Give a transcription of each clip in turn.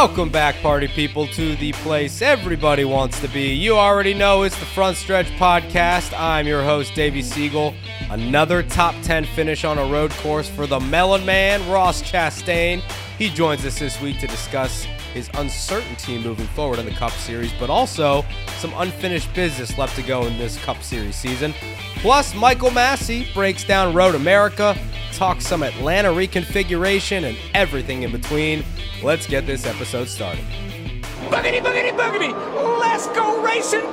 Welcome back, party people, to the place everybody wants to be. You already know it's the Front Stretch Podcast. I'm your host, Davey Siegel. Another top 10 finish on a road course for the Melon Man, Ross Chastain. He joins us this week to discuss his uncertainty moving forward in the Cup Series, but also some unfinished business left to go in this Cup Series season. Plus, Michael Massey breaks down Road America, talks some Atlanta reconfiguration, and everything in between. Let's get this episode started. Boogity, boogity, boogity! Let's go racing,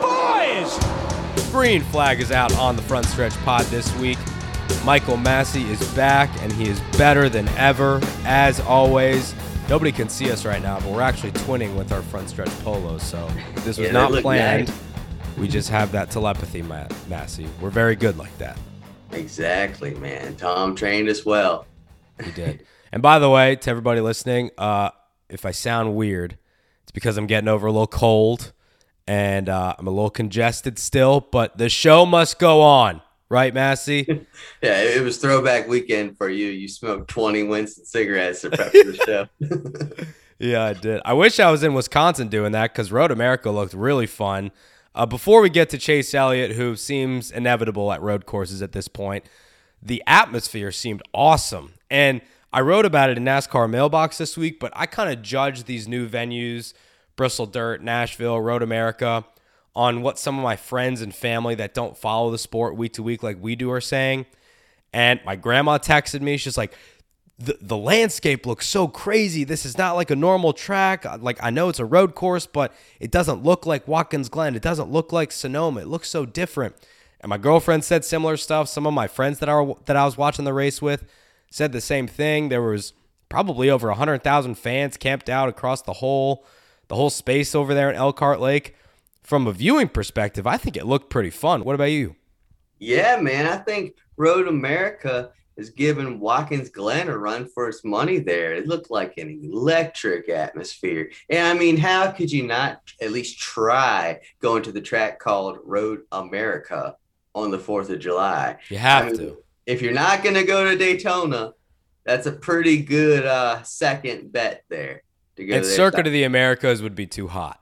boys! Green flag is out on the Front Stretch Pod this week. Michael Massey is back, and he is better than ever, as always. Nobody can see us right now, but we're actually twinning with our Front Stretch polos, so this was not planned. Nice. We just have that telepathy, Massey. We're very good like that. Exactly, man. Tom trained us well. He did. And by the way, to everybody listening, if I sound weird, it's because I'm getting over a little cold and I'm a little congested still, but the show must go on. Right, Massey? Yeah, it was throwback weekend for you. You smoked 20 Winston cigarettes to prep for the show. Yeah, I did. I wish I was in Wisconsin doing that because Road America looked really fun. Before we get to Chase Elliott, who seems inevitable at road courses at this point, the atmosphere seemed awesome. And I wrote about it in NASCAR Mailbox this week, but I kind of judged these new venues, Bristol Dirt, Nashville, Road America, on what some of my friends and family that don't follow the sport week to week like we do are saying. And my grandma texted me. She's like, the landscape looks so crazy. This is not like a normal track. Like, I know it's a road course, but it doesn't look like Watkins Glen. It doesn't look like Sonoma. It looks so different. And my girlfriend said similar stuff. Some of my friends that I was watching the race with said the same thing. There was probably over 100,000 fans camped out across the whole space over there in Elkhart Lake. From a viewing perspective, I think it looked pretty fun. What about you? Yeah, man. I think Road America is giving Watkins Glen a run for its money there. It looked like an electric atmosphere. And I mean, how could you not at least try going to the track called Road America on the 4th of July? You have to. If you're not going to go to Daytona, that's a pretty good second bet there. To go and Circuit of the Americas would be too hot.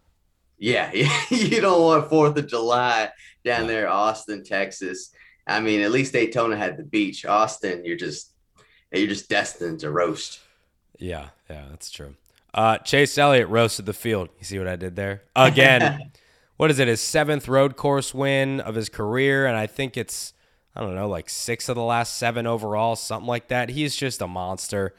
Yeah, you don't want 4th of July down there, Austin, Texas. I mean, at least Daytona had the beach. Austin, you're just destined to roast. Yeah, that's true. Chase Elliott roasted the field. You see what I did there? Again, what is it, his 7th road course win of his career, and I think it's, I don't know, like 6 of the last 7 overall, something like that. He's just a monster.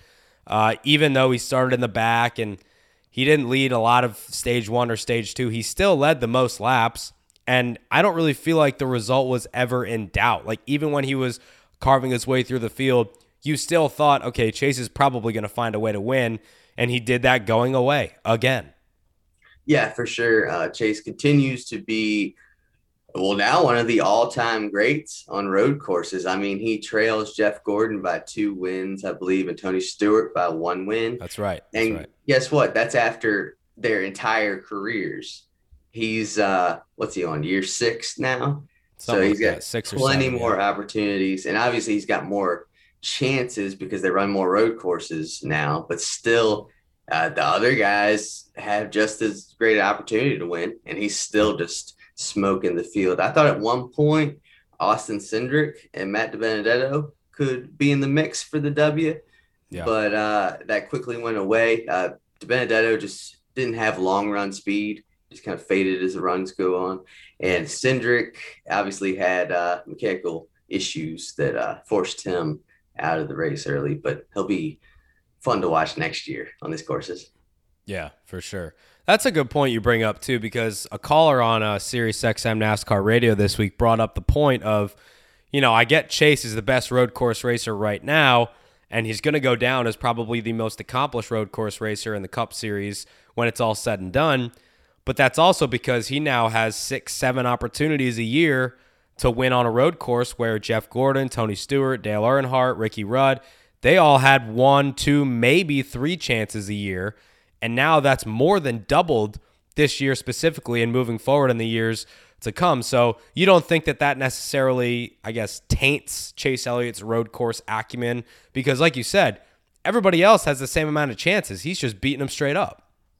Even though he started in the back and he didn't lead a lot of stage 1 or stage 2, he still led the most laps. And I don't really feel like the result was ever in doubt. Like, even when he was carving his way through the field, you still thought, okay, Chase is probably going to find a way to win. And he did that going away again. Yeah, for sure. Chase continues to be, well, now one of the all-time greats on road courses. I mean, he trails Jeff Gordon by 2 wins, I believe, and Tony Stewart by 1 win. That's right. Guess what? That's after their entire careers. He's, what's he on, year 6 now? So he's got 6 or 7, plenty more opportunities. And obviously he's got more chances because they run more road courses now. But still, the other guys have just as great an opportunity to win. And he's still just smoking the field. I thought at one point Austin Cindric and Matt DiBenedetto could be in the mix for the W. Yeah. But that quickly went away. DiBenedetto just didn't have long run speed. Just kind of faded as the runs go on. And Cindric obviously had mechanical issues that forced him out of the race early, but he'll be fun to watch next year on these courses. Yeah, for sure. That's a good point you bring up, too, because a caller on Sirius XM NASCAR radio this week brought up the point of, you know, I get Chase is the best road course racer right now, and he's going to go down as probably the most accomplished road course racer in the Cup Series when it's all said and done. But that's also because he now has 6-7 opportunities a year to win on a road course where Jeff Gordon, Tony Stewart, Dale Earnhardt, Ricky Rudd, they all had 1, 2, maybe 3 chances a year. And now that's more than doubled this year specifically and moving forward in the years to come. So you don't think that necessarily, I guess, taints Chase Elliott's road course acumen? Because like you said, everybody else has the same amount of chances. He's just beating them straight up.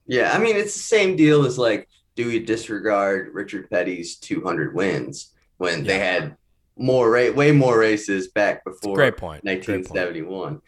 Yeah, I mean, it's the same deal as like, do we disregard Richard Petty's 200 wins when they had way more races back before great point. 1971?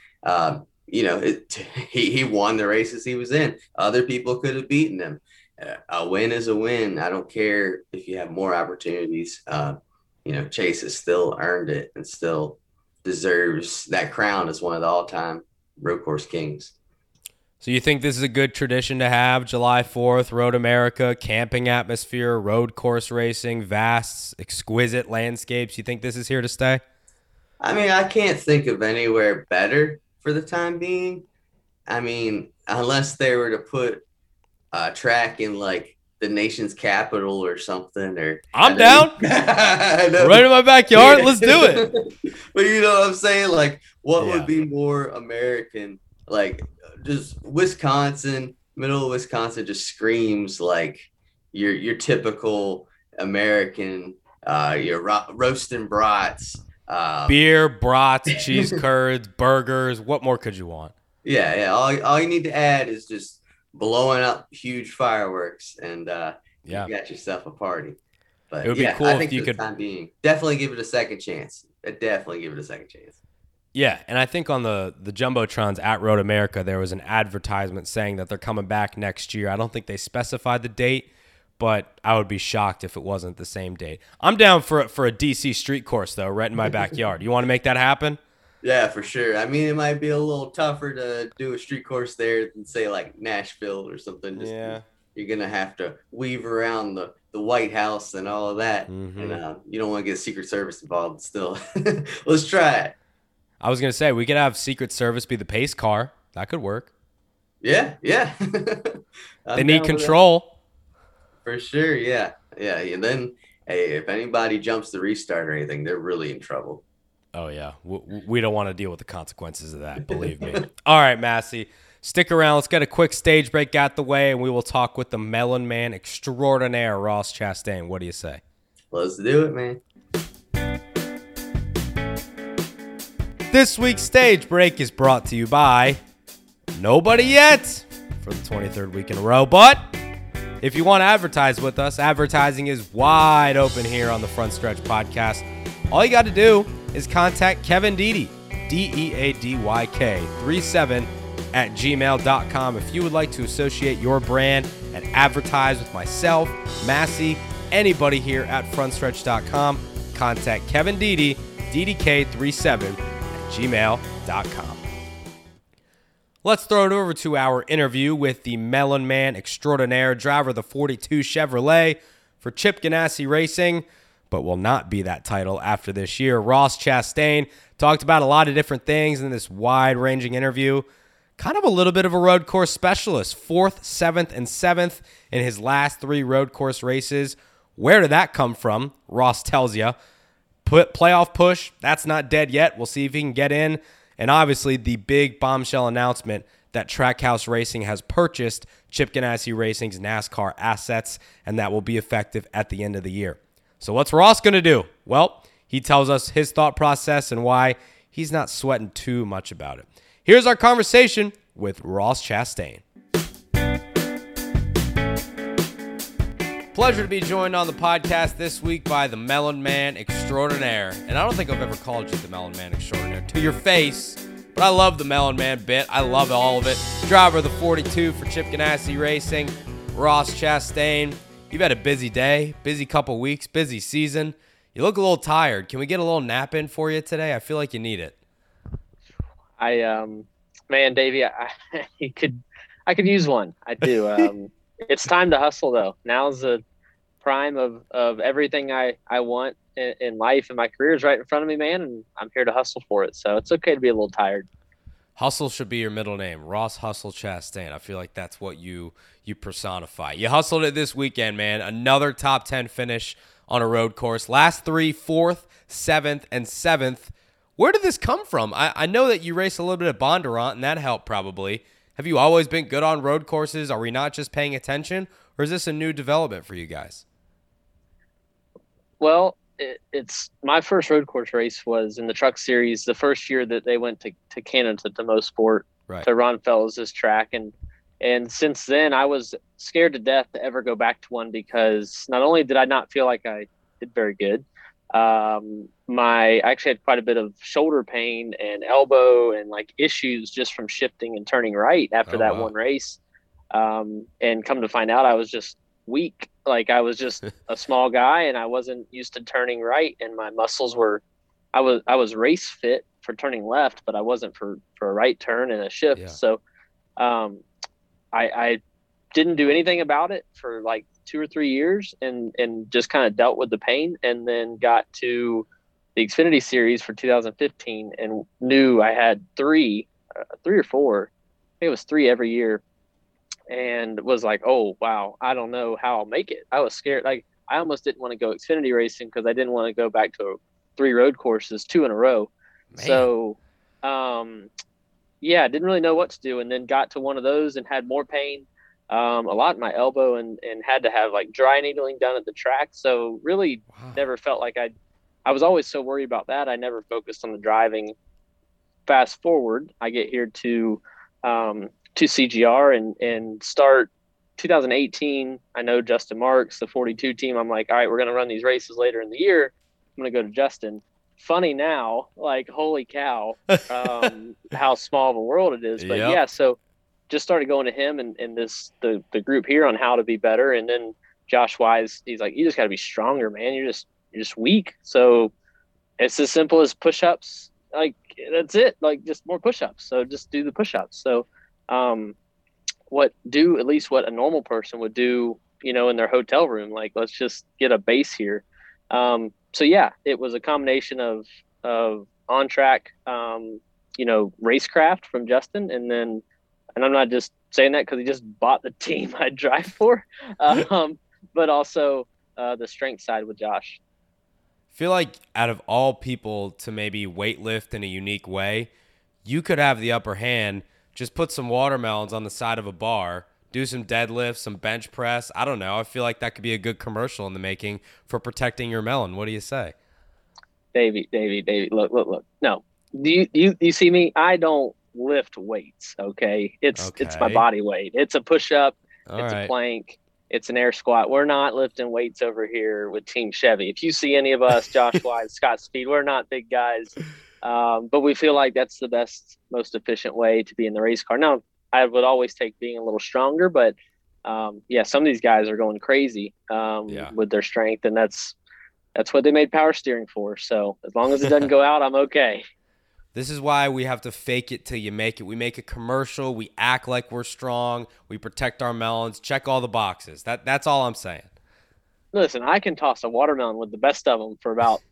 He won the races he was in. Other people could have beaten him. A win is a win. I don't care if you have more opportunities. Chase has still earned it and still deserves that crown as one of the all-time road course kings. So you think this is a good tradition to have, July 4th, Road America, camping atmosphere, road course racing, vast, exquisite landscapes. You think this is here to stay? I mean, I can't think of anywhere better for the time being. I mean, unless they were to put a track in like the nation's capital or something. I'm down. Right in my backyard. Let's do it. But you know what I'm saying? Like, what would be more American? Like, just Wisconsin, middle of Wisconsin, just screams like your typical American. Your roasting brats, beer, brats, cheese curds, burgers. What more could you want? Yeah. All you need to add is just blowing up huge fireworks, and you got yourself a party. But it would be cool if you could. Time being, definitely give it a second chance. Yeah, and I think on the Jumbotrons at Road America, there was an advertisement saying that they're coming back next year. I don't think they specified the date, but I would be shocked if it wasn't the same date. I'm down for a DC street course, though, right in my backyard. You want to make that happen? Yeah, for sure. I mean, it might be a little tougher to do a street course there than, say, like Nashville or something. You're going to have to weave around the White House and all of that. Mm-hmm. And you don't want to get Secret Service involved still. Let's try it. I was going to say, we could have Secret Service be the pace car. That could work. Yeah. They need control. For sure, yeah. And then, hey, if anybody jumps the restart or anything, they're really in trouble. Oh, yeah. We don't want to deal with the consequences of that, believe me. All right, Massey, stick around. Let's get a quick stage break out the way, and we will talk with the Melon Man extraordinaire, Ross Chastain. What do you say? Let's do it, man. This week's stage break is brought to you by nobody yet for the 23rd week in a row. But if you want to advertise with us, advertising is wide open here on the Front Stretch Podcast. All you got to do is contact Kevin Deedy, DEADYK 37 at gmail.com if you would like to associate your brand and advertise with myself, Massey, anybody here at frontstretch.com. Contact Kevin Deedy, DDK 37 gmail.com. Let's throw it over to our interview with the Melon Man extraordinaire, driver of the 42 Chevrolet for Chip Ganassi Racing, but will not be that title after this year. Ross Chastain talked about a lot of different things in this wide-ranging interview. Kind of a little bit of a road course specialist, 4th, 7th, and 7th in his last 3 road course races. Where did that come from? Ross tells you. Playoff push, that's not dead yet. We'll see if he can get in. And obviously the big bombshell announcement that Trackhouse Racing has purchased Chip Ganassi Racing's NASCAR assets, and that will be effective at the end of the year. So what's Ross going to do? Well, he tells us his thought process and why he's not sweating too much about it. Here's our conversation with Ross Chastain. Pleasure to be joined on the podcast this week by the Melon Man extraordinaire. And I don't think I've ever called you the Melon Man extraordinaire to your face, but I love the Melon Man bit. I love all of it. Driver of the 42 for Chip Ganassi Racing, Ross Chastain. You've had a busy day, busy couple weeks, busy season. You look a little tired. Can we get a little nap in for you today? I feel like you need it. Man, Davey, I could use one. I do. It's time to hustle, though. Now's the prime of everything I want in life, and my career is right in front of me, man, and I'm here to hustle for it. So it's okay to be a little tired. Hustle should be your middle name, Ross Hustle Chastain. I feel like that's what you personify. You hustled it this weekend, man. Another top 10 finish on a road course. Last 3, 4th, 7th, and 7th. Where did this come from? I know that you raced a little bit at Bondurant, and that helped probably. Have you always been good on road courses? Are we not just paying attention, or is this a new development for you guys? Well, it's my first road course race was in the Truck Series, the first year that they went to Canada to Mosport, right, to Ron Fellows' track, and And since then, I was scared to death to ever go back to one because not only did I not feel like I did very good, I actually had quite a bit of shoulder pain and elbow and like issues just from shifting and turning right after that one race. And come to find out, I was just weak. Like I was just a small guy and I wasn't used to turning right, and my muscles were, I was race fit for turning left, but I wasn't for a right turn and a shift. Yeah. So, I didn't do anything about it for like 2 or 3 years and just kind of dealt with the pain, and then got to the Xfinity Series for 2015 and knew I had three or four, I think it was 3 every year, and was like, oh, wow, I don't know how I'll make it. I was scared. Like I almost didn't want to go Xfinity racing because I didn't want to go back to 3 road courses, 2 in a row. Man. So, yeah, didn't really know what to do, and then got to one of those and had more pain, a lot in my elbow, and had to have like dry needling done at the track. So really never felt like I was always so worried about that. I never focused on the driving. Fast forward, I get here to CGR and start 2018. I know Justin Marks, the 42 team. I'm like, all right, we're going to run these races later in the year. I'm going to go to Justin. Funny now, like, holy cow, how small of a world it is. But yeah, so just started going to him and the group here on how to be better. And then Josh Wise, he's like, you just got to be stronger, man. You're just weak. So it's as simple as push-ups. Like, that's it. Like, just more push-ups. So just do the push-ups. So what a normal person would do, in their hotel room. Like, let's just get a base here. So yeah, it was a combination of on track, racecraft from Justin. And I'm not just saying that because he just bought the team I drive for, but also the strength side with Josh. I feel like out of all people to maybe weightlift in a unique way, you could have the upper hand. Just put some watermelons on the side of a bar, do some deadlifts, some bench press. I don't know. I feel like that could be a good commercial in the making for protecting your melon. What do you say? Davey, look. No, do you see me? I don't lift weights. Okay. It's my body weight. It's a push-up. It's a plank. It's an air squat. We're not lifting weights over here with Team Chevy. If you see any of us, Josh Wise, Scott Speed, we're not big guys. But we feel like that's the best, most efficient way to be in the race car. Now, I would always take being a little stronger, but some of these guys are going crazy with their strength, and that's what they made power steering for. So as long as it doesn't go out, I'm okay. This is why we have to fake it till you make it. We make a commercial. We act like we're strong. We protect our melons. Check all the boxes. That's all I'm saying. Listen, I can toss a watermelon with the best of them for about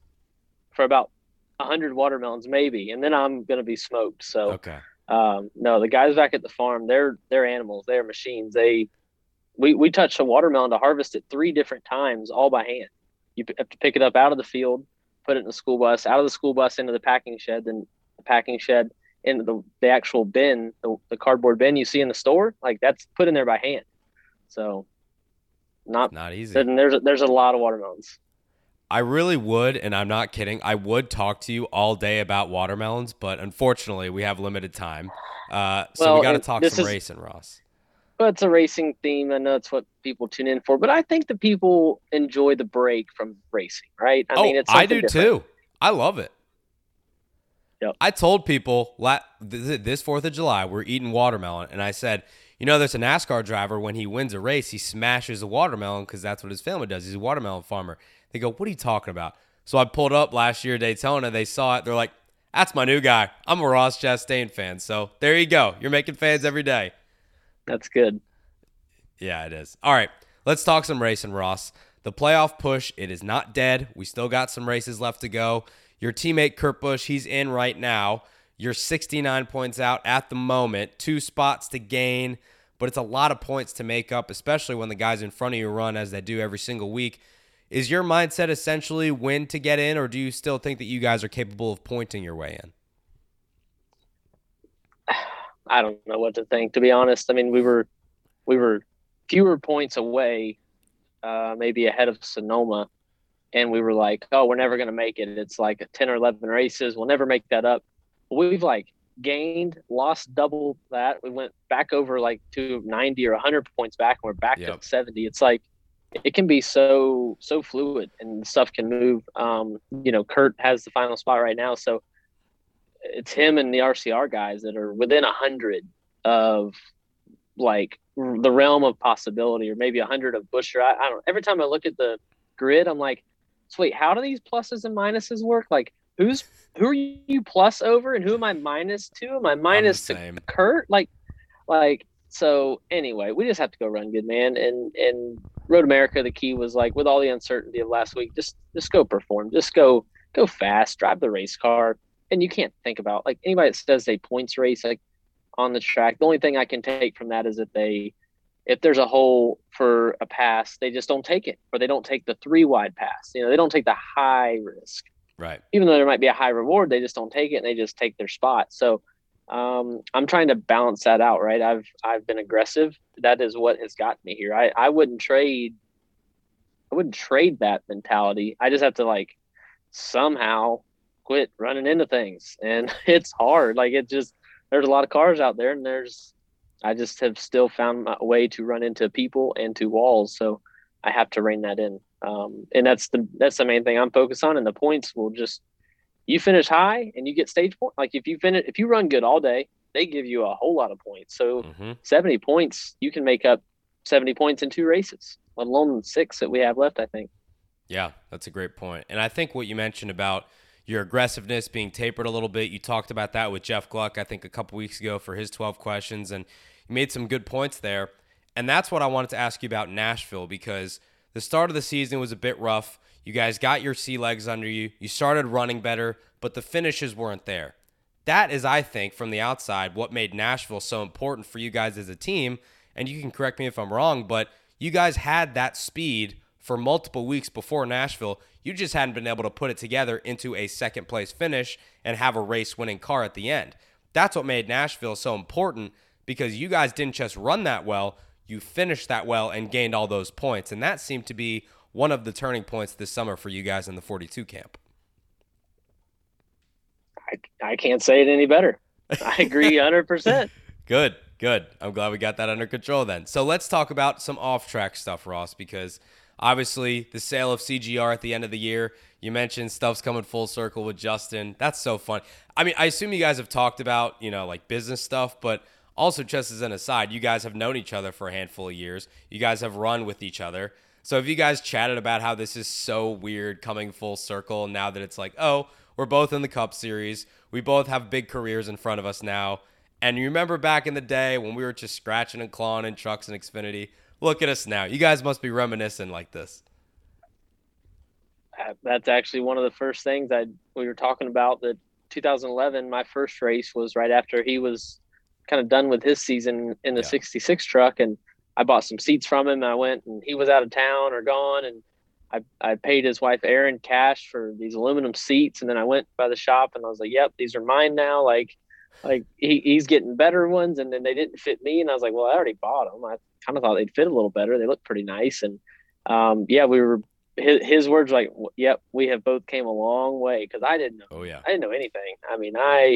100 watermelons maybe, and then I'm going to be smoked. So okay. No, the guys back at the farm, they're animals. They're machines. We touch a watermelon to harvest it 3 different times, all by hand. You have to pick it up out of the field, put it in the school bus, out of the school bus into the packing shed, then the packing shed into the actual bin, the cardboard bin you see in the store. Like, that's put in there by hand. So not easy. And there's a lot of watermelons. I really would, and I'm not kidding, I would talk to you all day about watermelons, but unfortunately we have limited time. So we got to talk some racing, Ross. Well, it's a racing theme. I know it's what people tune in for, but I think the people enjoy the break from racing, right? I do different. Too. I love it. Yep. I told people this 4th of July, we're eating watermelon, and I said, there's a NASCAR driver, when he wins a race, he smashes a watermelon because that's what his family does. He's a watermelon farmer. They go, what are you talking about? So I pulled up last year at Daytona. They saw it. They're like, that's my new guy. I'm a Ross Chastain fan. So there you go. You're making fans every day. That's good. Yeah, it is. All right, let's talk some racing, Ross. The playoff push, it is not dead. We still got some races left to go. Your teammate, Kurt Busch, he's in right now. You're 69 points out at the moment. 2 spots to gain, but it's a lot of points to make up, especially when the guys in front of you run as they do every single week. Is your mindset essentially win to get in, or do you still think that you guys are capable of pointing your way in? I don't know what to think, to be honest. I mean, we were fewer points away, maybe ahead of Sonoma, and we were like, oh, we're never going to make it. It's like 10 or 11 races. We'll never make that up. We've gained, lost double that. We went back over like to 90 or 100 points back, and we're back to 70. It's like it can be so fluid and stuff can move. Kurt has the final spot right now, so it's him and the RCR guys that are within 100 of like the realm of possibility, or maybe 100 of Buescher. I don't know. Every time I look at the grid, I'm like, so wait, how do these pluses and minuses work? Like, who are you plus over and who am I minus to? Am I minus to Kurt? Like, so anyway, we just have to go run good, man. And Road America, the key was like, with all the uncertainty of last week, just go perform, just go fast, drive the race car. And you can't think about like anybody that says a points race, like on the track. The only thing I can take from that is if there's a hole for a pass, they just don't take it, or they don't take the 3 wide pass. They don't take the high risk. Right. Even though there might be a high reward, they just don't take it and they just take their spot. So I'm trying to balance that out, right? I've been aggressive. That is what has gotten me here. I wouldn't trade that mentality. I just have to like somehow quit running into things, and it's hard. Like there's a lot of cars out there, and I just have still found a way to run into people and to walls. So I have to rein that in. And that's the main thing I'm focused on. And the points will just, you finish high and you get stage point. Like if you run good all day, they give you a whole lot of points. So 70 points, you can make up 70 points in 2 races, let alone 6 that we have left, I think. Yeah, that's a great point. And I think what you mentioned about your aggressiveness being tapered a little bit, you talked about that with Jeff Gluck, I think a couple weeks ago for his 12 questions, and you made some good points there. And that's what I wanted to ask you about Nashville, because the start of the season was a bit rough. You guys got your sea legs under you. You started running better, but the finishes weren't there. That is, I think, from the outside, what made Nashville so important for you guys as a team. And you can correct me if I'm wrong, but you guys had that speed for multiple weeks before Nashville. You just hadn't been able to put it together into a second-place finish and have a race-winning car at the end. That's what made Nashville so important, because you guys didn't just run that well, you finished that well and gained all those points. And that seemed to be one of the turning points this summer for you guys in the 42 camp. I can't say it any better. I agree 100%. Good. I'm glad we got that under control then. So let's talk about some off-track stuff, Ross, because obviously the sale of CGR at the end of the year, you mentioned stuff's coming full circle with Justin. That's so fun. I mean, I assume you guys have talked about, like business stuff, but also, just as an aside, you guys have known each other for a handful of years. You guys have run with each other. So have you guys chatted about how this is so weird coming full circle now that it's like, oh, we're both in the Cup Series. We both have big careers in front of us now. And you remember back in the day when we were just scratching and clawing in trucks and Xfinity? Look at us now. You guys must be reminiscing like this. That's actually one of the first things we were talking about. That 2011, my first race was right after he was kind of done with his season in the 66 truck, and I bought some seats from him. And I went, and he was out of town or gone, and I paid his wife Erin cash for these aluminum seats. And then I went by the shop and I was like, yep, these are mine now. Like he's getting better ones. And then they didn't fit me. And I was like, well, I already bought them. I kind of thought they'd fit a little better. They look pretty nice. And his words were like, yep, we have both came a long way. Cause I didn't know. Oh yeah. I didn't know anything. I mean,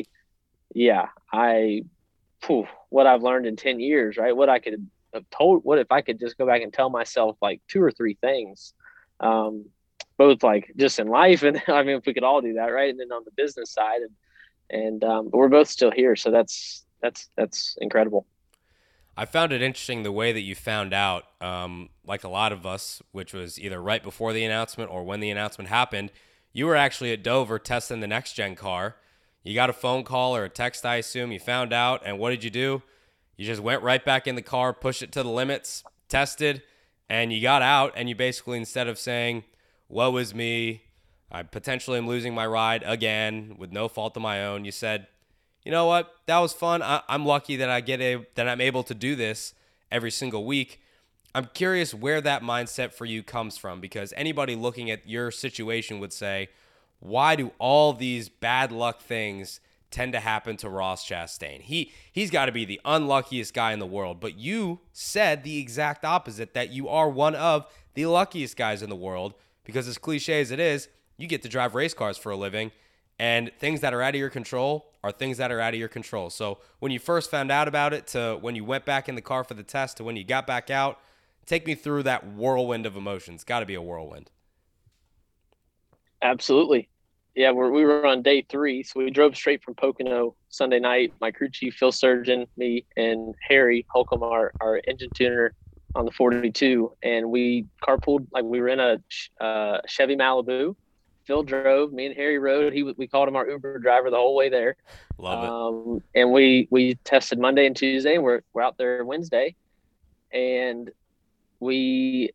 what I've learned in 10 years, right? What I could have told, what if I could just go back and tell myself like 2 or 3 things, both like just in life. And I mean, if we could all do that, right. And then on the business side but we're both still here. So that's incredible. I found it interesting the way that you found out, like a lot of us, which was either right before the announcement or when the announcement happened. You were actually at Dover testing the next gen car. You got a phone call or a text, I assume. You found out, and what did you do? You just went right back in the car, pushed it to the limits, tested, and you got out, and you basically, instead of saying, woe is me, I potentially am losing my ride again with no fault of my own, you said, you know what, that was fun. I'm lucky that I'm able to do this every single week. I'm curious where that mindset for you comes from, because anybody looking at your situation would say, why do all these bad luck things tend to happen to Ross Chastain? He's got to be the unluckiest guy in the world. But you said the exact opposite, that you are one of the luckiest guys in the world, because as cliche as it is, you get to drive race cars for a living, and things that are out of your control are things that are out of your control. So when you first found out about it to when you went back in the car for the test to when you got back out, take me through that whirlwind of emotions. Got to be a whirlwind. Absolutely. Yeah, we were on day 3, so we drove straight from Pocono Sunday night. My crew chief, Phil Surgeon, me, and Harry Holcomb, our engine tuner on the 42, and we carpooled. Like, we were in a Chevy Malibu. Phil drove, me and Harry rode. We called him our Uber driver the whole way there. Love it. And we tested Monday and Tuesday, and we're out there Wednesday, and we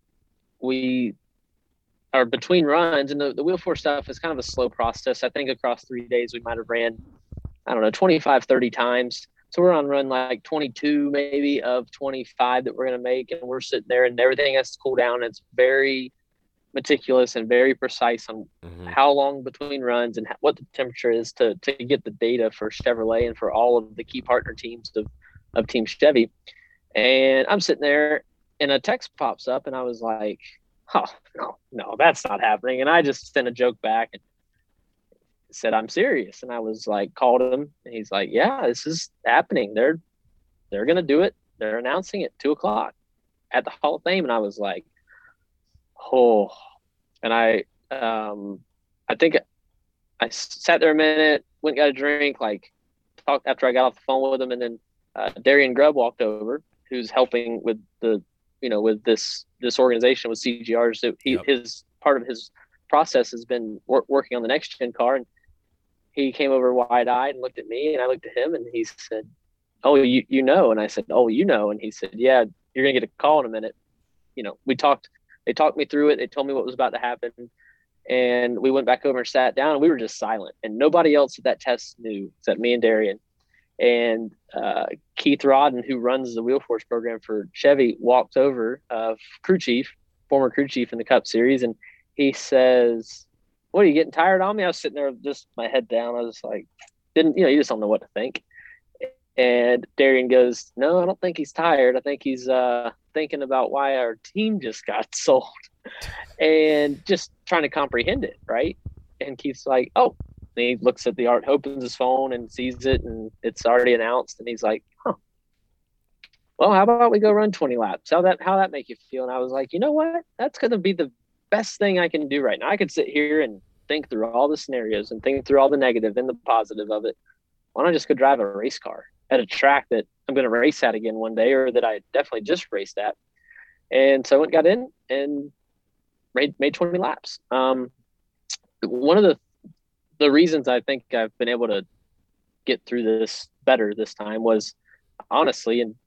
are between runs, and the wheel force stuff is kind of a slow process. I think across 3 days we might have ran, 25, 30 times. So we're on run like 22 maybe of 25 that we're going to make, and we're sitting there and everything has to cool down. It's very meticulous and very precise on how long between runs and what the temperature is to get the data for Chevrolet and for all of the key partner teams of Team Chevy. And I'm sitting there and a text pops up and I was like, oh, no, that's not happening. And I just sent a joke back and said, I'm serious. And I was like, called him and he's like, yeah, this is happening. They're going to do it. They're announcing it 2:00 at the Hall of Fame. And I was like, oh, and I think I sat there a minute, went and got a drink, like talked after I got off the phone with him. And then Darian Grubb walked over, who's helping with with this organization with CGR. So his part of his process has been working on the next gen car. And he came over wide-eyed and looked at me, and I looked at him, and he said, oh, you know? And I said, oh, you know? And he said, yeah, you're going to get a call in a minute. We talked, they talked me through it. They told me what was about to happen. And we went back over and sat down, and we were just silent. And nobody else at that test knew except me and Darian. And Keith Rodden, who runs the wheel force program for Chevy, walked over, former crew chief in the Cup Series, and he says, what, are you getting tired on me? I was sitting there just my head down. I was like, you just don't know what to think. And Darian goes, no, I don't think he's tired. I think he's thinking about why our team just got sold and just trying to comprehend it, right? And Keith's like, oh. And he looks at opens his phone and sees it, and it's already announced. And he's like, huh, well, how about we go run 20 laps? How that make you feel? And I was like, you know what? That's going to be the best thing I can do right now. I could sit here and think through all the scenarios and think through all the negative and the positive of it. Why don't I just go drive a race car at a track that I'm going to race at again one day, or that I definitely just raced at? And so I went, got in and made 20 laps. One of the reasons I think I've been able to get through this better this time was honestly in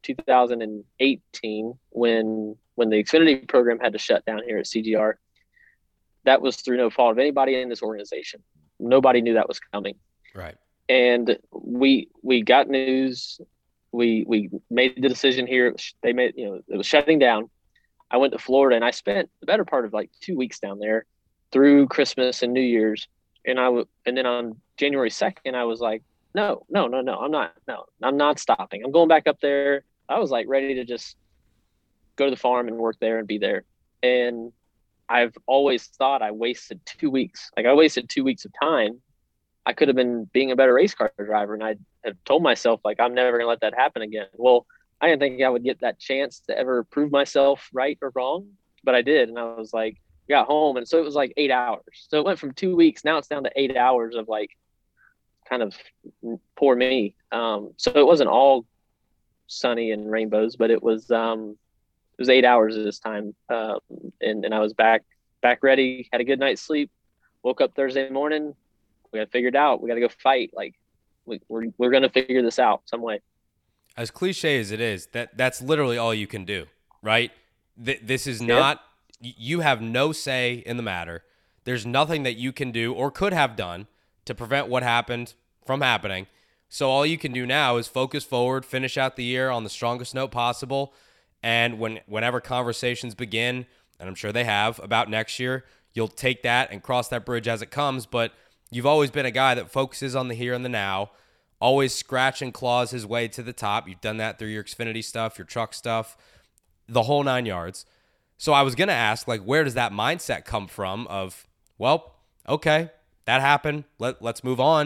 2018 when the Xfinity program had to shut down here at CGR. That was through no fault of anybody in this organization. Nobody knew that was coming. Right. And we got news. We made the decision here. They made, it was shutting down. I went to Florida and I spent the better part of like 2 weeks down there through Christmas and New Year's. And then on January 2nd, I was like, no, I'm not stopping. I'm going back up there. I was like ready to just go to the farm and work there and be there. And I've always thought I wasted 2 weeks. Like, I wasted 2 weeks of time. I could have been being a better race car driver. And I have told myself, like, I'm never going to let that happen again. Well, I didn't think I would get that chance to ever prove myself right or wrong, but I did. And I was like, got home, and so it was like 8 hours. So it went from 2 weeks, now it's down to 8 hours of like kind of poor me. So it wasn't all sunny and rainbows, but it was 8 hours this time. And I was back ready, had a good night's sleep, woke up Thursday morning, we got figured out, we got to go fight. Like we're going to figure this out some way. As cliche as it is, that's literally all you can do, right? This is not, you have no say in the matter. There's nothing that you can do or could have done to prevent what happened from happening. So all you can do now is focus forward, finish out the year on the strongest note possible. And whenever conversations begin, and I'm sure they have, about next year, you'll take that and cross that bridge as it comes. But you've always been a guy that focuses on the here and the now, always scratch and claws his way to the top. You've done that through your Xfinity stuff, your truck stuff, the whole 9 yards. So I was going to ask, like, where does that mindset come from of, well, okay, that happened, let's move on.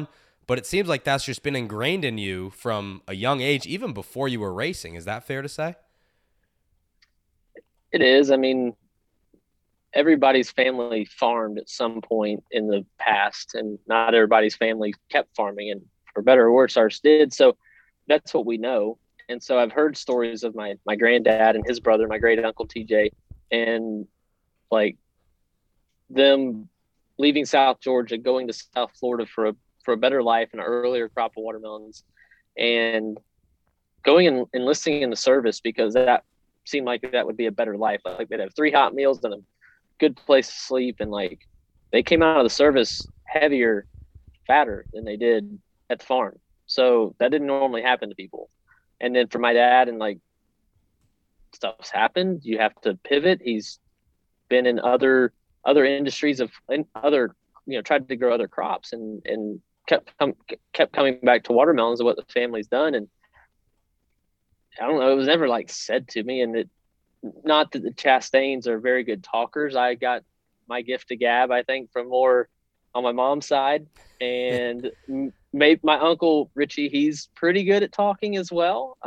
but it seems like that's just been ingrained in you from a young age, even before you were racing. Is that fair to say? It is. I mean, everybody's family farmed at some point in the past, and not everybody's family kept farming, and for better or worse, ours did. So that's what we know. And so I've heard stories of my granddad and his brother, my great uncle TJ, and like them leaving South Georgia, going to South Florida for a better life and an earlier crop of watermelons, and going and enlisting in the service because that seemed like that would be a better life. Like they'd have 3 hot meals and a good place to sleep, and like they came out of the service heavier, fatter than they did at the farm. So that didn't normally happen to people. And then for my dad, and like stuff's happened, you have to pivot. He's been in other industries tried to grow other crops and kept coming back to watermelons and what the family's done. And I don't know, it was never like said to me, and not that the Chastains are very good talkers. I got my gift of gab, I think, from more on my mom's side, and my uncle Richie, he's pretty good at talking as well.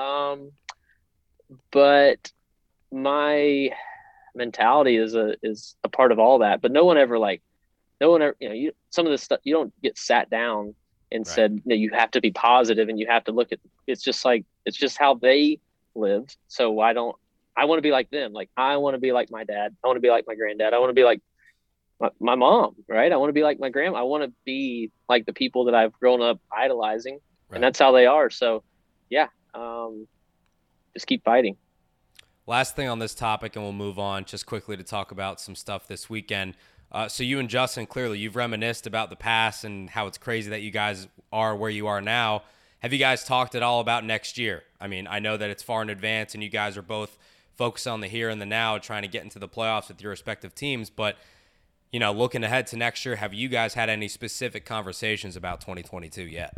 But my mentality is a part of all that. But no one ever, some of this stuff, you don't get sat down and right. said, you have to be positive and you have to look at, it's just how they lived. So I want to be like them. Like, I want to be like my dad. I want to be like my granddad. I want to be like my mom, right? I want to be like my grandma. I want to be like the people that I've grown up idolizing, right. And that's how they are. So yeah, just keep fighting. Last thing on this topic, and we'll move on just quickly to talk about some stuff this weekend. So you and Justin, clearly you've reminisced about the past and how it's crazy that you guys are where you are now. Have you guys talked at all about next year? I mean, I know that it's far in advance and you guys are both focused on the here and the now, trying to get into the playoffs with your respective teams. But, looking ahead to next year, have you guys had any specific conversations about 2022 yet?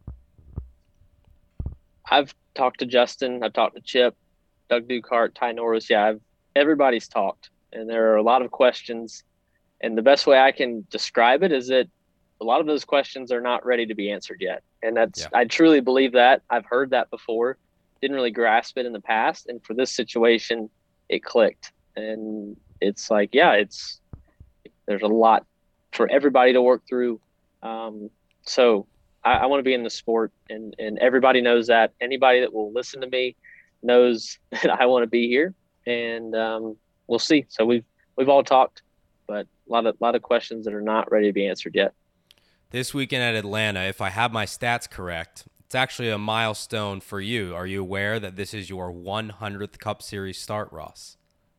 I've talked to Justin. I've talked to Chip, Doug Ducart, Ty Norris. Yeah, everybody's talked, and there are a lot of questions. And the best way I can describe it is that a lot of those questions are not ready to be answered yet. And I truly believe that. I've heard that before, didn't really grasp it in the past. And for this situation, it clicked. And it's like, there's a lot for everybody to work through. So I want to be in the sport, and everybody knows that. Anybody that will listen to me knows that I want to be here, and we'll see. So we've all talked, but a lot of questions that are not ready to be answered yet. This weekend at Atlanta, if I have my stats correct, it's actually a milestone for you. Are you aware that this is your 100th Cup Series start, Ross?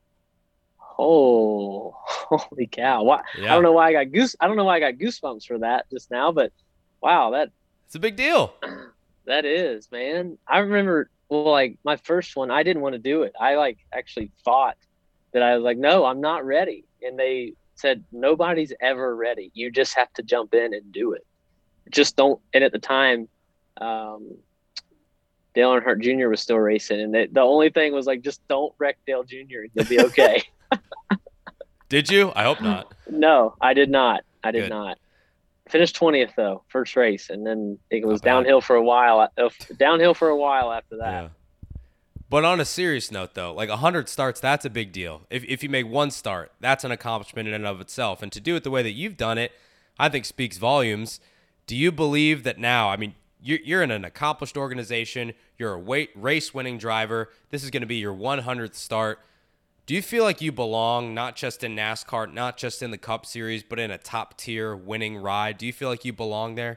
Oh, holy cow! Yeah. I don't know why I got goosebumps for that just now, but wow, it's a big deal. That is, man. I remember, my first one, I didn't want to do it. I actually fought that. I was like, no, I'm not ready. And they said, nobody's ever ready. You just have to jump in and do it. Just don't. And at the time, Dale Earnhardt Jr. was still racing. And the only thing was just don't wreck Dale Jr. You'll be okay. Did you? I hope not. No, I did not. Not. Finished 20th though, first race, and then it was downhill for a while. After that. Yeah. But on a serious note, though, 100 starts, that's a big deal. If you make one start, that's an accomplishment in and of itself. And to do it the way that you've done it, I think speaks volumes. Do you believe that now? I mean, you're in an accomplished organization. You're a race-winning driver. This is going to be your 100th start. Do you feel like you belong not just in NASCAR, not just in the Cup Series, but in a top-tier winning ride? Do you feel like you belong there?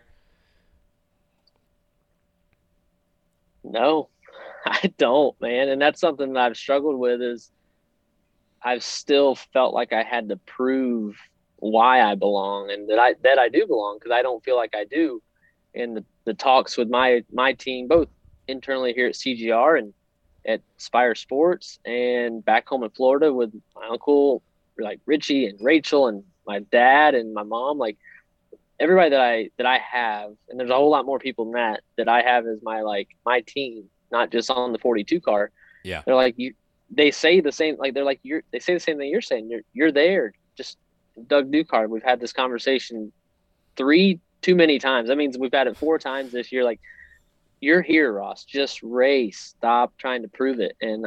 No, I don't, man. And that's something that I've struggled with is I've still felt like I had to prove why I belong and that I do belong, because I don't feel like I do. In the talks with my team, both internally here at CGR and at Spire Sports, and back home in Florida with my uncle, Richie and Rachel and my dad and my mom, everybody that I have, and there's a whole lot more people than that I have as my team, not just on the 42 car. Yeah. They're they say the same, they say the same thing you're saying. You're there. Just Doug Ducart, we've had this conversation 3 too many times. That means we've had it 4 times this year. Like, you're here, Ross. Just race. Stop trying to prove it. And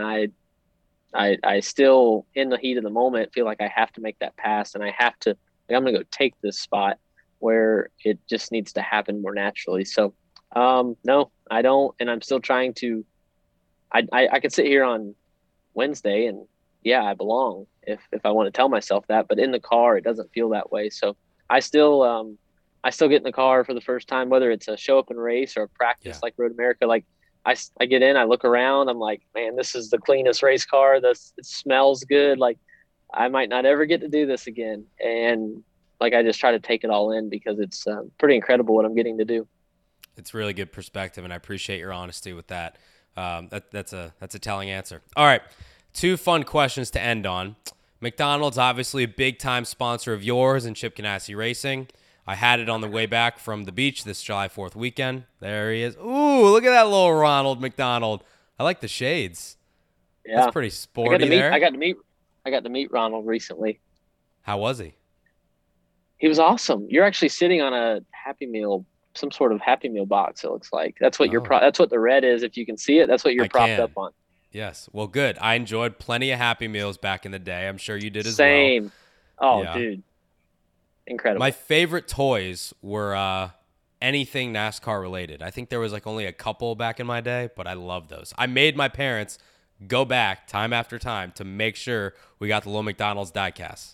I still, in the heat of the moment, feel like I have to make that pass, and I have to. Like, I'm gonna go take this spot where it just needs to happen more naturally. So, no, I don't, and I'm still trying to. I could sit here on Wednesday and yeah, I belong if I want to tell myself that, but in the car, it doesn't feel that way. So I still get in the car for the first time, whether it's a show up and race or a practice like Road America. Like I get in, I look around, I'm like, man, this is the cleanest race car. It smells good. Like, I might not ever get to do this again. And like, I just try to take it all in because it's pretty incredible what I'm getting to do. It's really good perspective, and I appreciate your honesty with that. That's a telling answer. All right, 2 fun questions to end on. McDonald's, obviously a big-time sponsor of yours and Chip Ganassi Racing. I had it on the way back from the beach this July 4th weekend. There he is. Ooh, look at that little Ronald McDonald. I like the shades. Yeah, that's pretty sporty there. I got to meet Ronald recently. How was he? He was awesome. You're actually sitting on a Happy Meal, some sort of Happy Meal box. It looks like that's what that's what the red is. If you can see it, that's what you're propped up on. Yes. Well, good. I enjoyed plenty of Happy Meals back in the day. I'm sure you did as well. Same. Oh, yeah. Dude. Incredible. My favorite toys were anything NASCAR related. I think there was like only a couple back in my day, but I love those. I made my parents go back time after time to make sure we got the little McDonald's diecast.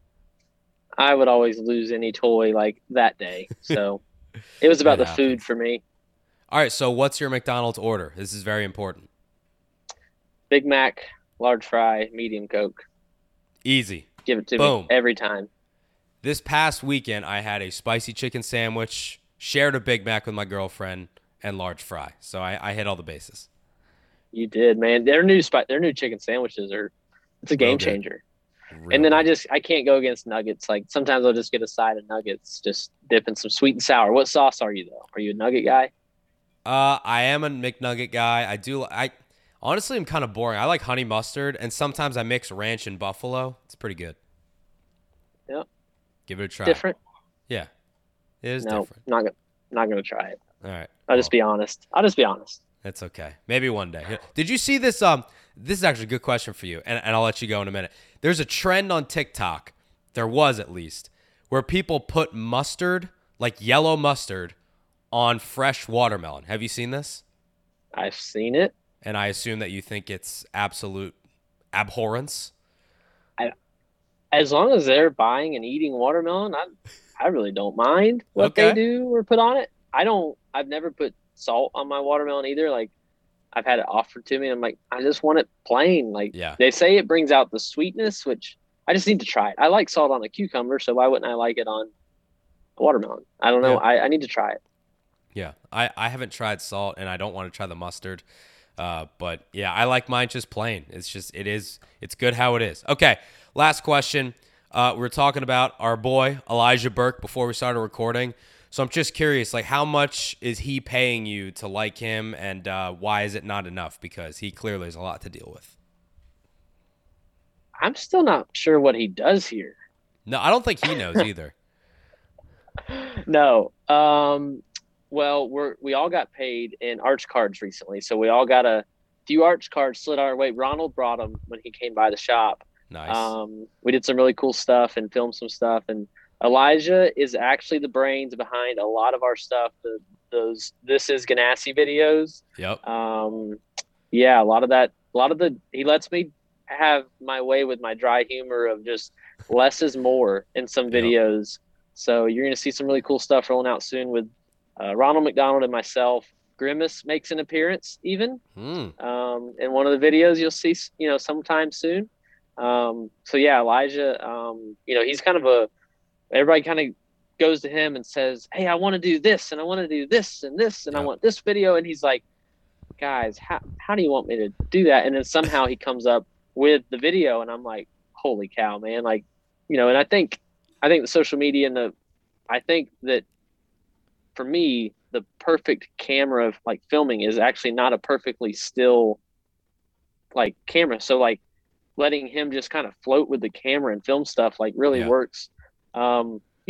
I would always lose any toy like that day. So it was about the food for me. All right. So what's your McDonald's order? This is very important. Big Mac, large fry, medium Coke. Easy. Give it to me every time. This past weekend, I had a spicy chicken sandwich, shared a Big Mac with my girlfriend, and large fry. So I hit all the bases. You did, man. Their new chicken sandwiches it's a game changer. Really? And then I can't go against nuggets. Like, sometimes I'll just get a side of nuggets, just dip in some sweet and sour. What sauce are you, though? Are you a nugget guy? I am a McNugget guy. Honestly, I'm kind of boring. I like honey mustard, and sometimes I mix ranch and buffalo. It's pretty good. Yep. Give it a try. Different? Yeah. It is different. Not going to try it. All right. I'll just be honest. It's okay. Maybe one day. Did you see this? This is actually a good question for you, and I'll let you go in a minute. There's a trend on TikTok, there was at least, where people put mustard, like yellow mustard, on fresh watermelon. Have you seen this? I've seen it. And I assume that you think it's absolute abhorrence. As long as they're buying and eating watermelon, I really don't mind what they do or put on it. I've never put salt on my watermelon either. Like, I've had it offered to me, and I'm like, I just want it plain. Like, They say it brings out the sweetness, which I just need to try it. I like salt on a cucumber, so why wouldn't I like it on a watermelon? I don't know. I need to try it. Yeah, I haven't tried salt, and I don't want to try the mustard. But yeah, I like mine just plain. It's good how it is. Okay, last question. We're talking about our boy Elijah Burke before we started recording. So I'm just curious, like, how much is he paying you to like him, and why is it not enough? Because he clearly has a lot to deal with. I'm still not sure what he does here. No, I don't think he knows either. No. Well, we all got paid in Arch cards recently, so we all got a few Arch cards slid our way. Ronald brought them when he came by the shop. Nice. We did some really cool stuff and filmed some stuff, and Elijah is actually the brains behind a lot of our stuff. Those This Is Ganassi videos. Yep. Yeah, a lot of he lets me have my way with my dry humor of just less is more in some videos. Yep. So you're going to see some really cool stuff rolling out soon with Ronald McDonald and myself. Grimace makes an appearance even in one of the videos you'll see, sometime soon. So yeah, Elijah, he's kind of everybody kind of goes to him and says, hey, I want to do this, and I want to do this and this, and I want this video. And he's like, guys, how do you want me to do that? And then somehow he comes up with the video, and I'm like, holy cow, man. Like, and I think the social media and I think that for me, the perfect camera of like filming is actually not a perfectly still like camera. So like letting him just kind of float with the camera and film stuff like really works. For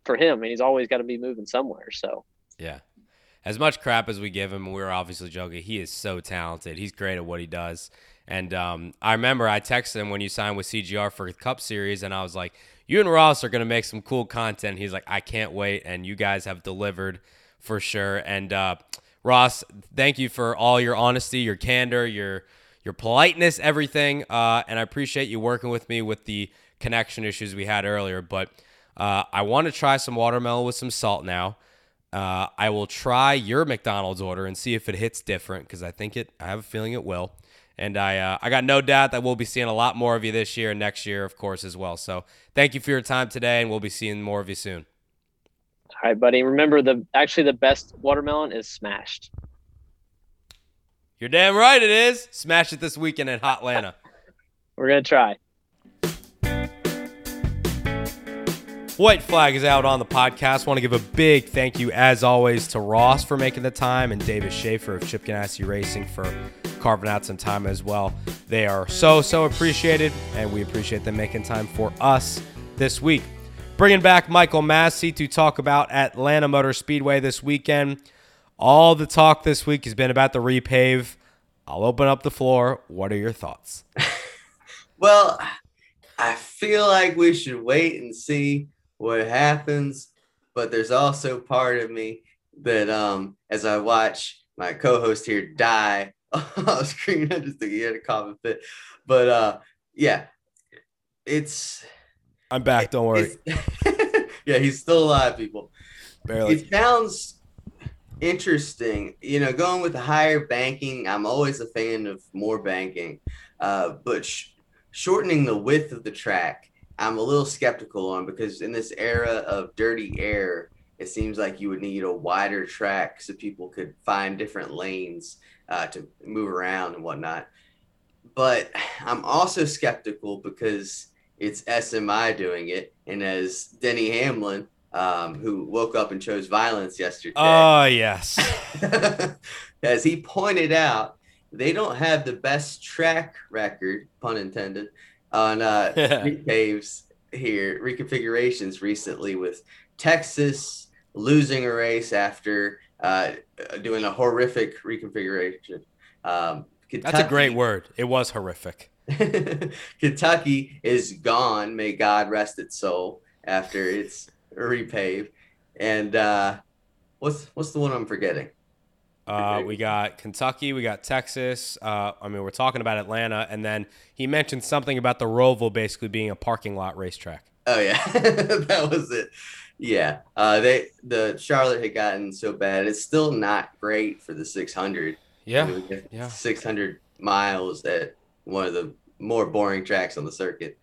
for him, and he's always got to be moving somewhere. So yeah, as much crap as we give him, we're obviously joking. He is so talented. He's great at what he does. And I remember I texted him when you signed with CGR for the Cup Series, and I was like, you and Ross are going to make some cool content. He's like, I can't wait, and you guys have delivered for sure. And Ross, thank you for all your honesty, your candor, your politeness, everything. And I appreciate you working with me with the connection issues we had earlier. But I want to try some watermelon with some salt now. I will try your McDonald's order and see if it hits different, because I have a feeling it will. And I got no doubt that we'll be seeing a lot more of you this year and next year, of course, as well. So thank you for your time today, and we'll be seeing more of you soon. All right, buddy. Remember, the best watermelon is smashed. You're damn right it is. Smash it this weekend in Hotlanta. We're going to try. White Flag is out on the podcast. Want to give a big thank you, as always, to Ross for making the time and David Schaefer of Chip Ganassi Racing for carving out some time as well. They are so appreciated, and we appreciate them making time for us this week. Bringing back Michael Massey to talk about Atlanta Motor Speedway this weekend. All the talk this week has been about the repave. I'll open up the floor. What are your thoughts? Well, I feel like we should wait and see what happens, but there's also part of me that as I watch my co-host here die on screen, I just think he had a common fit. But yeah, I'm back, don't worry. Yeah, he's still alive, people. Barely. It sounds interesting, going with the higher banking. I'm always a fan of more banking, but shortening the width of the track, I'm a little skeptical on, because in this era of dirty air, it seems like you would need a wider track so people could find different lanes to move around and whatnot. But I'm also skeptical because it's SMI doing it. And as Denny Hamlin, who woke up and chose violence yesterday. Oh, yes. As he pointed out, they don't have the best track record, pun intended, on repaves here, reconfigurations recently, with Texas losing a race after doing a horrific reconfiguration. That's a great word. It was horrific. Kentucky is gone. May God rest its soul after its repave. And what's the one I'm forgetting? We got Kentucky, we got Texas. We're talking about Atlanta, and then he mentioned something about the Roval basically being a parking lot racetrack. Oh yeah, that was it. Yeah, the Charlotte had gotten so bad. It's still not great for the 600. Yeah, 600 miles at one of the more boring tracks on the circuit.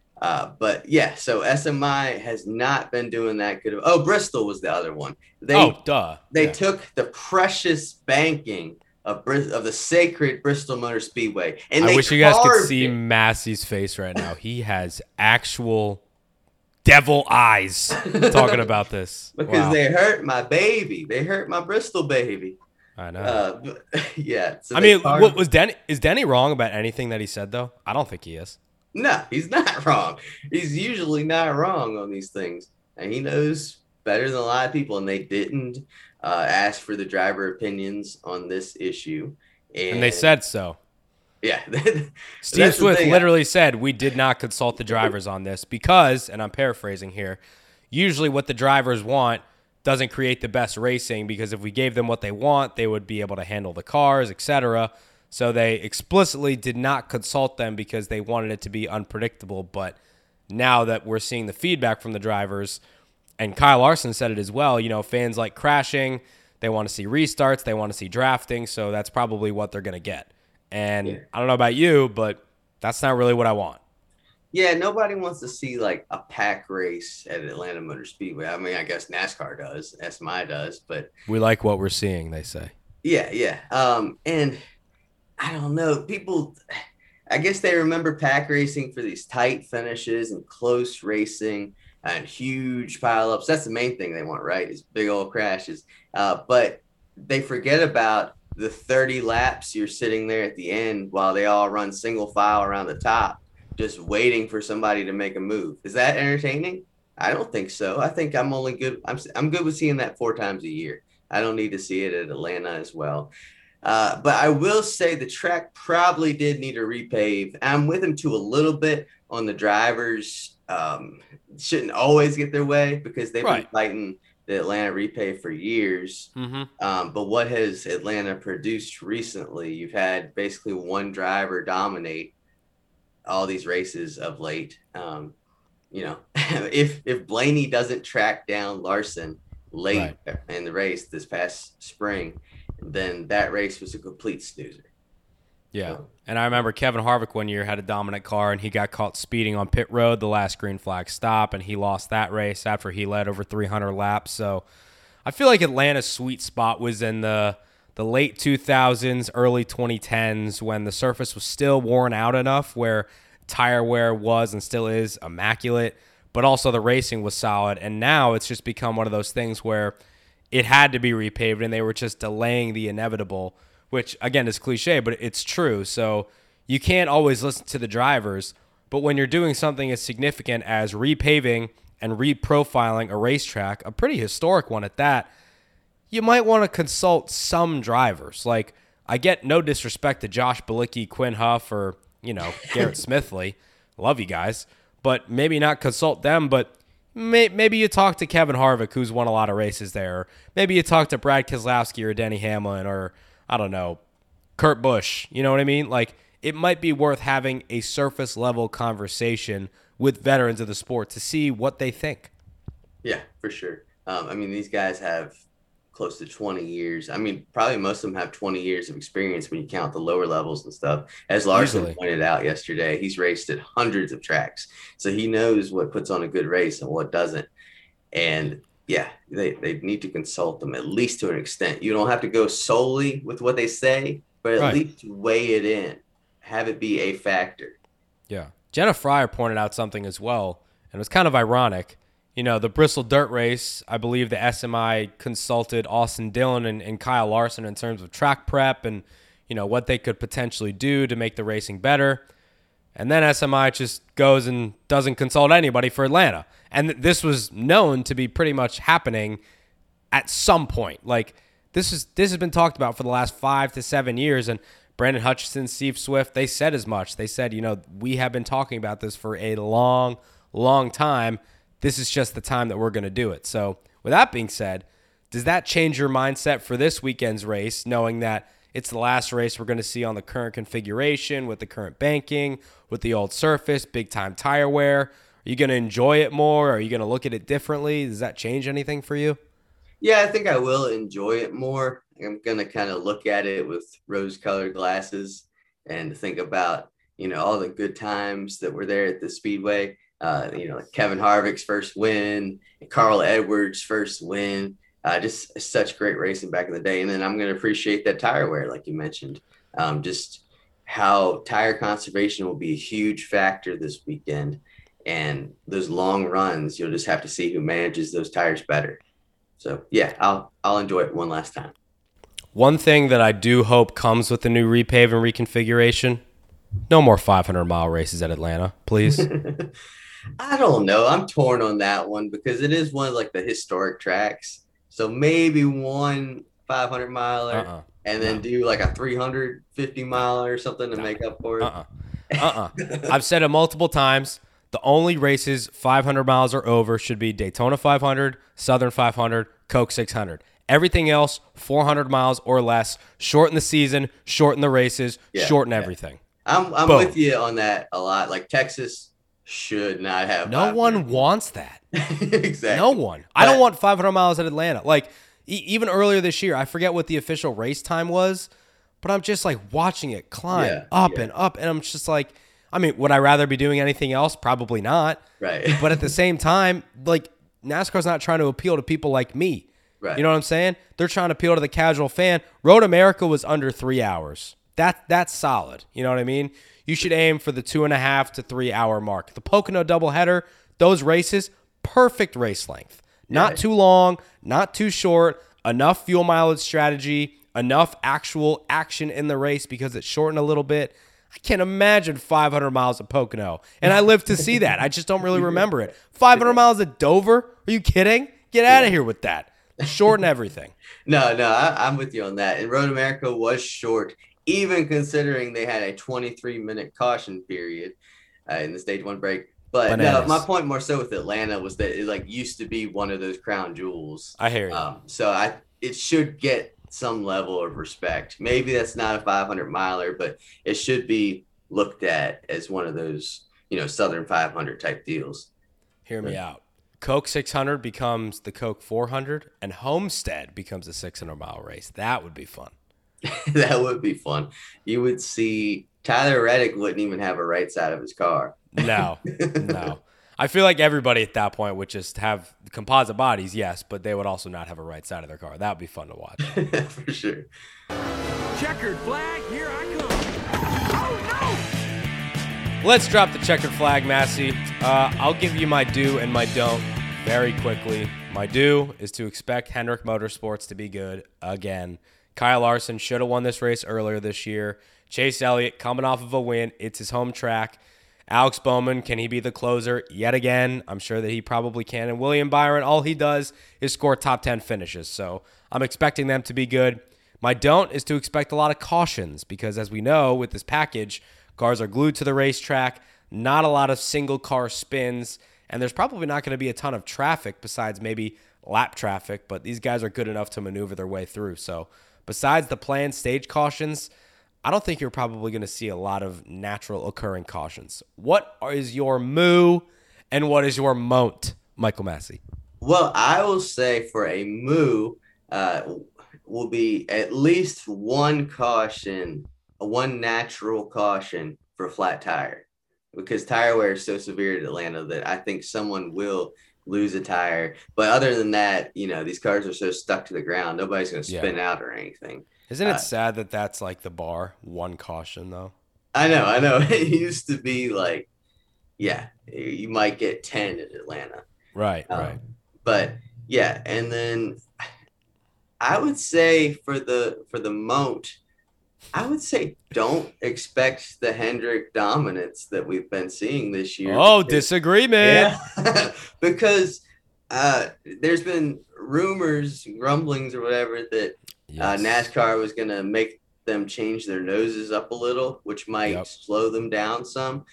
But yeah, so SMI has not been doing that good. Bristol was the other one. They took the precious banking of the sacred Bristol Motor Speedway, and I wish you guys could see Massey's face right now. He has actual devil eyes talking about this because They hurt my baby. They hurt my Bristol baby. I know. Yeah. So what was Denny? Is Denny wrong about anything that he said though? I don't think he is. No, he's not wrong. He's usually not wrong on these things. And he knows better than a lot of people. And they didn't ask for the driver opinions on this issue. And they said so. Yeah. Steve Swift literally said, we did not consult the drivers on this because, and I'm paraphrasing here, usually what the drivers want doesn't create the best racing, because if we gave them what they want, they would be able to handle the cars, etc. So they explicitly did not consult them because they wanted it to be unpredictable. But now that we're seeing the feedback from the drivers, and Kyle Larson said it as well, fans like crashing, they want to see restarts, they want to see drafting, so that's probably what they're going to get. And yeah. I don't know about you, but that's not really what I want. Yeah, nobody wants to see like a pack race at Atlanta Motor Speedway. I mean, I guess NASCAR does, SMI does, but we like what we're seeing, they say. Yeah. And I don't know, people, I guess they remember pack racing for these tight finishes and close racing and huge pileups. That's the main thing they want, right? Is big old crashes. But they forget about the 30 laps you're sitting there at the end while they all run single file around the top, just waiting for somebody to make a move. Is that entertaining? I don't think so. I think I'm only good. I'm good with seeing that 4 times a year. I don't need to see it at Atlanta as well. But I will say the track probably did need a repave. I'm with him too a little bit on the drivers. Shouldn't always get their way because they've been fighting the Atlanta repave for years. But what has Atlanta produced recently? You've had basically one driver dominate all these races of late. If Blaney doesn't track down Larson late in the race this past spring, then that race was a complete snoozer. Yeah. And I remember Kevin Harvick one year had a dominant car and he got caught speeding on pit road, the last green flag stop, and he lost that race after he led over 300 laps. So I feel like Atlanta's sweet spot was in the late 2000s, early 2010s when the surface was still worn out enough where tire wear was and still is immaculate, but also the racing was solid. And now it's just become one of those things where it had to be repaved and they were just delaying the inevitable, which again is cliche, but it's true. So you can't always listen to the drivers, but when you're doing something as significant as repaving and reprofiling a racetrack, a pretty historic one at that, you might want to consult some drivers. Like, I get no disrespect to Josh Bilicki, Quinn Huff, or, Garrett Smithley. Love you guys. But maybe not consult them, but maybe you talk to Kevin Harvick, who's won a lot of races there. Or maybe you talk to Brad Keselowski or Denny Hamlin or, I don't know, Kurt Busch. You know what I mean? Like, it might be worth having a surface-level conversation with veterans of the sport to see what they think. Yeah, for sure. These guys have close to 20 years. Probably most of them have 20 years of experience when you count the lower levels and stuff. As Larson pointed out yesterday, he's raced at hundreds of tracks. So he knows what puts on a good race and what doesn't. And yeah, they need to consult them at least to an extent. You don't have to go solely with what they say, but at least weigh it in. Have it be a factor. Yeah. Jenna Fryer pointed out something as well, and it was kind of ironic. The Bristol Dirt Race, I believe the SMI consulted Austin Dillon and Kyle Larson in terms of track prep and, what they could potentially do to make the racing better. And then SMI just goes and doesn't consult anybody for Atlanta. And this was known to be pretty much happening at some point. Like, this has been talked about for the last 5 to 7 years, and Brandon Hutchison, Steve Swift, they said as much. They said, we have been talking about this for a long, long time. This is just the time that we're going to do it. So with that being said, does that change your mindset for this weekend's race, knowing that it's the last race we're going to see on the current configuration with the current banking, with the old surface, big-time tire wear? Are you going to enjoy it more? Are you going to look at it differently? Does that change anything for you? Yeah, I think I will enjoy it more. I'm going to kind of look at it with rose-colored glasses and think about, all the good times that were there at the Speedway. Like Kevin Harvick's first win, Carl Edwards' first win, just such great racing back in the day. And then I'm going to appreciate that tire wear, like you mentioned, just how tire conservation will be a huge factor this weekend. And those long runs, you'll just have to see who manages those tires better. So yeah, I'll enjoy it one last time. One thing that I do hope comes with the new repave and reconfiguration, no more 500-mile races at Atlanta, please. I don't know. I'm torn on that one because it is one of like the historic tracks. So maybe one 500 miler and then do like a 350 miler or something to make up for it. I've said it multiple times. The only races 500 miles or over should be Daytona 500, Southern 500, Coke 600. Everything else, 400 miles or less. Shorten the season, shorten the races, shorten everything. I'm with you on that a lot. Like Texas should not have. No one wants that. Exactly. No one. I don't want 500 miles at Atlanta. Like, even earlier this year, I forget what the official race time was, but I'm just like watching it climb up and up. And I'm just like, would I rather be doing anything else? Probably not. Right. But at the same time, like, NASCAR's not trying to appeal to people like me. Right. You know what I'm saying? They're trying to appeal to the casual fan. Road America was under 3 hours. That's solid. You know what I mean? You should aim for the 2.5 to 3 hour mark. The Pocono doubleheader, those races, perfect race length. Not too long, not too short, enough fuel mileage strategy, enough actual action in the race because it's shortened a little bit. I can't imagine 500 miles of Pocono. And I lived to see that. I just don't really remember it. 500 miles at Dover? Are you kidding? Get out of here with that. Shorten everything. No, I'm with you on that. And Road America was short, even considering they had a 23-minute caution period in the stage 1 break. But no, my point more so with Atlanta was that it used to be one of those crown jewels. I hear you. So it should get some level of respect. Maybe that's not a 500 miler, but it should be looked at as one of those, Southern 500 type deals. Hear me out. Coke 600 becomes the Coke 400, and Homestead becomes a 600-mile race. That would be fun. That would be fun. You would see Tyler Reddick wouldn't even have a right side of his car. No. I feel like everybody at that point would just have composite bodies, yes, but they would also not have a right side of their car. That would be fun to watch. For sure. Checkered flag, here I come. Oh, no! Let's drop the checkered flag, Massey. I'll give you my do and my don't very quickly. My do is to expect Hendrick Motorsports to be good again. Kyle Larson should have won this race earlier this year. Chase Elliott coming off of a win. It's his home track. Alex Bowman, can he be the closer yet again? I'm sure that he probably can. And William Byron, all he does is score top 10 finishes. So I'm expecting them to be good. My don't is to expect a lot of cautions because, as we know, with this package, cars are glued to the racetrack, not a lot of single car spins, and there's probably not going to be a ton of traffic besides maybe lap traffic, but these guys are good enough to maneuver their way through. So besides the planned stage cautions, I don't think you're probably going to see a lot of natural occurring cautions. What is your moo and what is your moat, Michael Massey? Well, I will say for a moo will be at least one caution, one natural caution for flat tire, because tire wear is so severe at Atlanta that I think someone will lose a tire. But other than that, these cars are so stuck to the ground, nobody's going to spin out or anything. Isn't it sad that that's like the bar? One caution, though. I know. It used to be like, you might get 10 in Atlanta. Right. But yeah, and then I would say for the moat, I would say don't expect the Hendrick dominance that we've been seeing this year. Oh, disagreement. Yeah. Because there's been rumors, rumblings or whatever that NASCAR was going to make them change their noses up a little, which might slow them down some.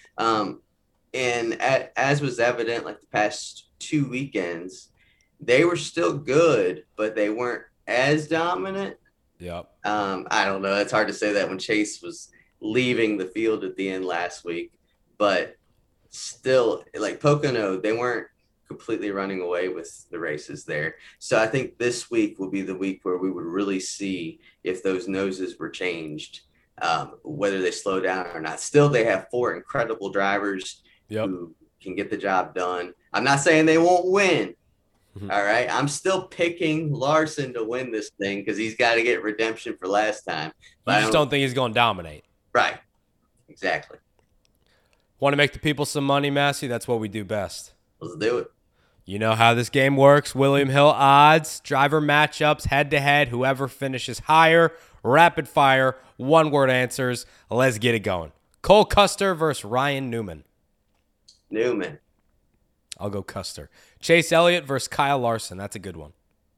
And as was evident, like the past 2 weekends, they were still good, but they weren't as dominant. Yep. I don't know. It's hard to say that when Chase was leaving the field at the end last week, but still, like Pocono, they weren't completely running away with the races there. So I think this week will be the week where we would really see if those noses were changed, whether they slow down or not. Still, they have 4 incredible drivers who can get the job done. I'm not saying they won't win. All right. I'm still picking Larson to win this thing because he's got to get redemption for last time. But I just don't think he's going to dominate. Right. Exactly. Want to make the people some money, Massey? That's what we do best. Let's do it. You know how this game works. William Hill odds, driver matchups, head-to-head, whoever finishes higher, rapid fire, one-word answers. Let's get it going. Cole Custer versus Ryan Newman. Newman. I'll go Custer. Chase Elliott versus Kyle Larson. That's a good one.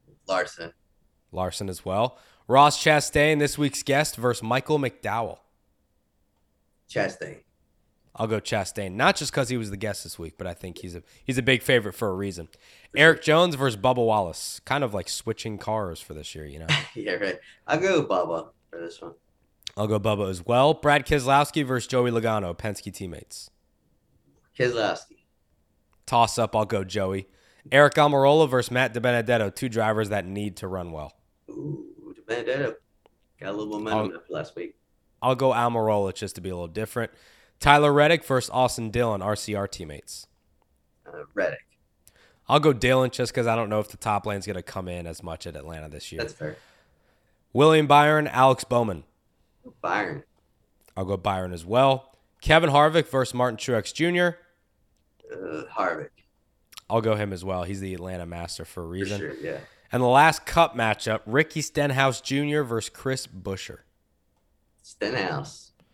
Larson as well. Ross Chastain, this week's guest, versus Michael McDowell. Chastain. I'll go Chastain, not just because he was the guest this week, but I think he's a big favorite for a reason. Eric Jones versus Bubba Wallace, kind of like switching cars for this year, Yeah, right. I'll go Bubba for this one. I'll go Bubba as well. Brad Keselowski versus Joey Logano, Penske teammates. Keselowski. Toss up, I'll go Joey. Eric Almirola versus Matt DiBenedetto, 2 drivers that need to run well. Ooh, DiBenedetto got a little momentum after last week. I'll go Almirola just to be a little different. Tyler Reddick versus Austin Dillon, RCR teammates. Reddick. I'll go Dillon just because I don't know if the top lane's going to come in as much at Atlanta this year. That's fair. William Byron, Alex Bowman. Byron. I'll go Byron as well. Kevin Harvick versus Martin Truex Jr. Harvick. I'll go him as well. He's the Atlanta master for a reason. For sure, yeah. And the last cup matchup, Ricky Stenhouse Jr. versus Chris Buescher. Stenhouse.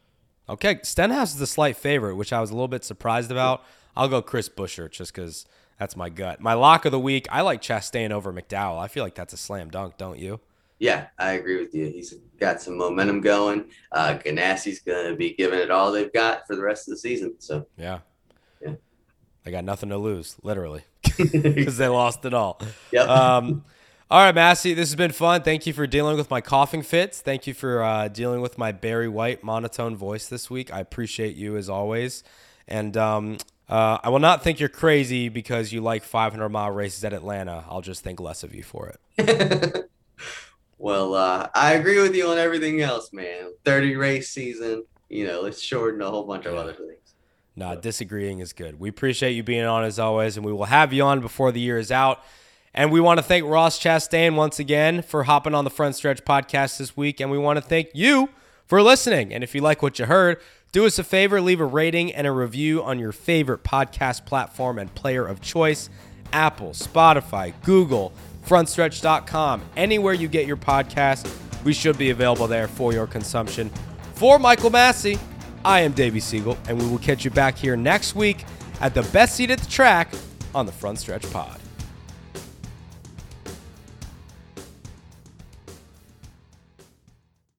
Okay, Stenhouse is the slight favorite, which I was a little bit surprised about. I'll go Chris Buescher just because that's my gut. My lock of the week, I like Chastain over McDowell. I feel like that's a slam dunk, don't you? Yeah, I agree with you. He's got some momentum going. Ganassi's going to be giving it all they've got for the rest of the season. So yeah. They got nothing to lose, literally, because they lost it all. Yep. All right, Massey, this has been fun. Thank you for dealing with my coughing fits. Thank you for dealing with my Barry White monotone voice this week. I appreciate you as always. And I will not think you're crazy because you like 500-mile races at Atlanta. I'll just think less of you for it. Well, I agree with you on everything else, man. 30 race season, let's shorten a whole bunch of other things. Nah, disagreeing is good. We appreciate you being on as always, and we will have you on before the year is out. And we want to thank Ross Chastain once again for hopping on the Front Stretch podcast this week, and we want to thank you for listening. And if you like what you heard, do us a favor, leave a rating and a review on your favorite podcast platform and player of choice, Apple, Spotify, Google, frontstretch.com, anywhere you get your podcast. We should be available there for your consumption. For Michael Massey, I am Davey Siegel, and we will catch you back here next week at the best seat at the track on the Front Stretch Pod.